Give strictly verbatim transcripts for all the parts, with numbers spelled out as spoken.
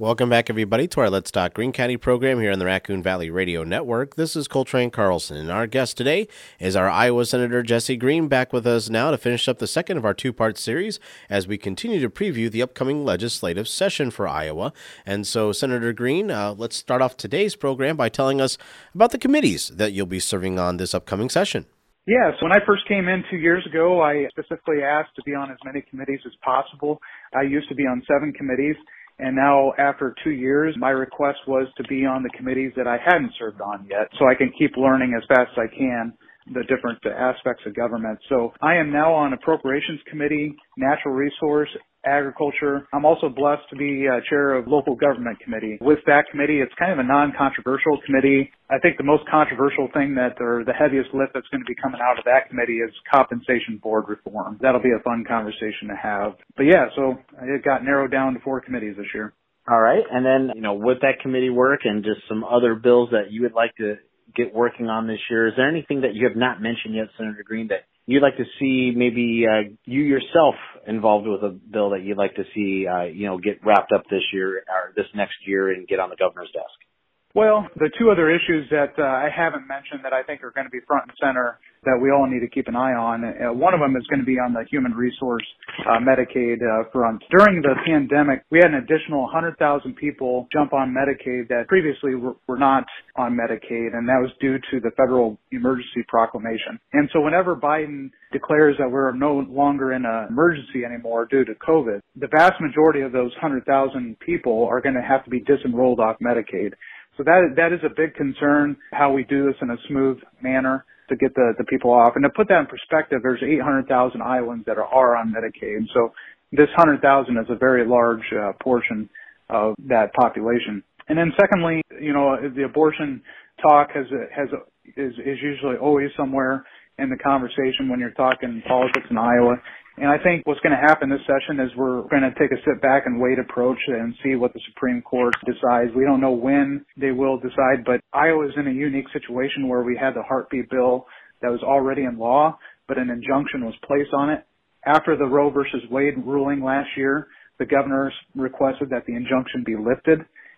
Welcome back, everybody, to our Let's Talk Greene County program here on the Raccoon Valley Radio Network. This is Coltrane Carlson, and our guest today is our Iowa Senator Jesse Greene, back with us now to finish up the second of our two-part series as we continue to preview the upcoming legislative session for Iowa. And so, Senator Greene, uh, let's start off today's program by telling us about the committees that you'll be serving on this upcoming session. Yes, when I first came in two years ago, I specifically asked to be on as many committees as possible. I used to be on seven committees. And now, after two years, my request was to be on the committees that I hadn't served on yet, so I can keep learning as fast as I can the different aspects of government. So I am now on Appropriations Committee, Natural Resource, Agriculture. I'm also blessed to be uh, chair of Local Government Committee. With that committee, it's kind of a non-controversial committee. I think the most controversial thing that, or the heaviest lift that's going to be coming out of that committee is compensation board reform. That'll be a fun conversation to have. But yeah, so it got narrowed down to four committees this year. All right. And then, you know, with that committee work and just some other bills that you would like to get working on this year, is there anything that you have not mentioned yet, Senator Greene, that you'd like to see maybe uh, you yourself involved with a bill that you'd like to see, uh, you know, get wrapped up this year or this next year and get on the governor's desk? Well, the two other issues that uh, I haven't mentioned that I think are going to be front and center that we all need to keep an eye on, uh, one of them is going to be on the human resource uh, Medicaid uh, front. During the pandemic, we had an additional one hundred thousand people jump on Medicaid that previously were, were not on Medicaid, and that was due to the federal emergency proclamation. And so whenever Biden declares that we're no longer in an emergency anymore due to COVID, the vast majority of those one hundred thousand people are going to have to be disenrolled off Medicaid. So that that is a big concern, how we do this in a smooth manner to get the, the people off. And to put that in perspective, there's eight hundred thousand Iowans that are, are on Medicaid. So this one hundred thousand is a very large uh, portion of that population. And then secondly, you know, the abortion talk has has is, is usually always somewhere in the conversation when you're talking politics in Iowa. And I think what's going to happen this session is we're going to take a sit back and wait approach and see what the Supreme Court decides. We don't know when they will decide, but Iowa is in a unique situation where we had the heartbeat bill that was already in law, but an injunction was placed on it. After the Roe versus Wade ruling last year, the governors requested that the injunction be lifted.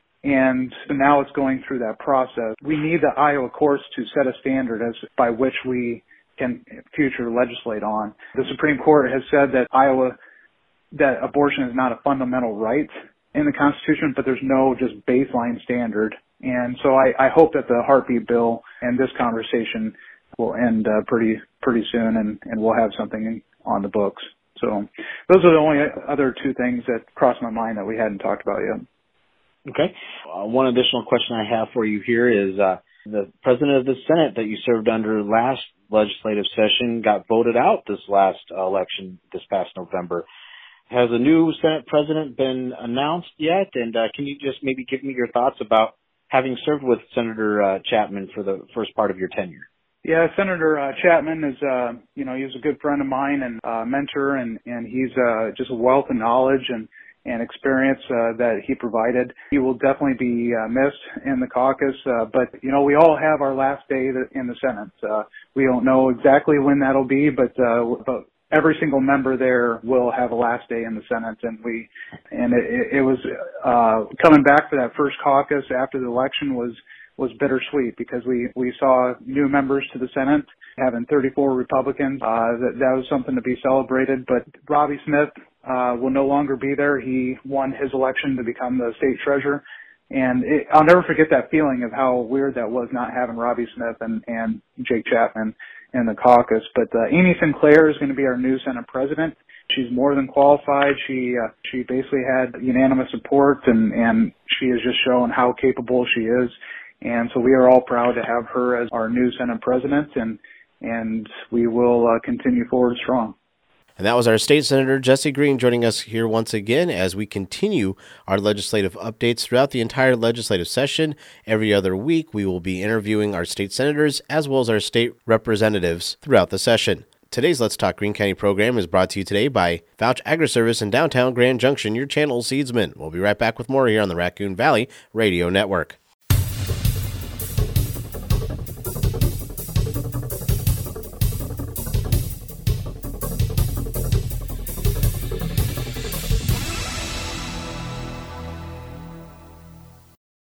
And so now it's going through that process. We need the Iowa courts to set a standard as by which we can future legislate on. The Supreme Court has said that Iowa, that abortion is not a fundamental right in the Constitution, but there's no just baseline standard. And so I, I hope that the heartbeat bill and this conversation will end uh, pretty pretty soon, and, and we'll have something on the books. So those are the only other two things that crossed my mind that we hadn't talked about yet. Okay. Uh, one additional question I have for you here is uh, the president of the Senate that you served under last legislative session got voted out this last uh, election this past November. Has a new Senate president been announced yet? And uh, can you just maybe give me your thoughts about having served with Senator uh, Chapman for the first part of your tenure? Yeah, Senator uh, Chapman is, uh, you know, he's a good friend of mine and uh, mentor, and, and he's uh, just a wealth of knowledge and and experience uh, that he provided. He will definitely be uh, missed in the caucus, uh, but, you know, we all have our last day in the Senate. Uh, we don't know exactly when that'll be, but, uh, but every single member there will have a last day in the Senate, and we, and it, it was uh, coming back for that first caucus after the election was was bittersweet because we, we saw new members to the Senate, having thirty-four Republicans. Uh, that, that was something to be celebrated, but Robbie Smith uh, will no longer be there. He won his election to become the state treasurer. And it, I'll never forget that feeling of how weird that was not having Robbie Smith and, and Jake Chapman in the caucus. But uh, Amy Sinclair is going to be our new Senate president. She's more than qualified. She uh, she basically had unanimous support, and, and she has just shown how capable she is. And so we are all proud to have her as our new Senate president, and and we will uh, continue forward strong. And that was our state senator, Jesse Greene, joining us here once again as we continue our legislative updates throughout the entire legislative session. Every other week, we will be interviewing our state senators as well as our state representatives throughout the session. Today's Let's Talk Greene County program is brought to you today by Fouch Agri-Service in downtown Grand Junction, your channel seedsman. We'll be right back with more here on the Raccoon Valley Radio Network.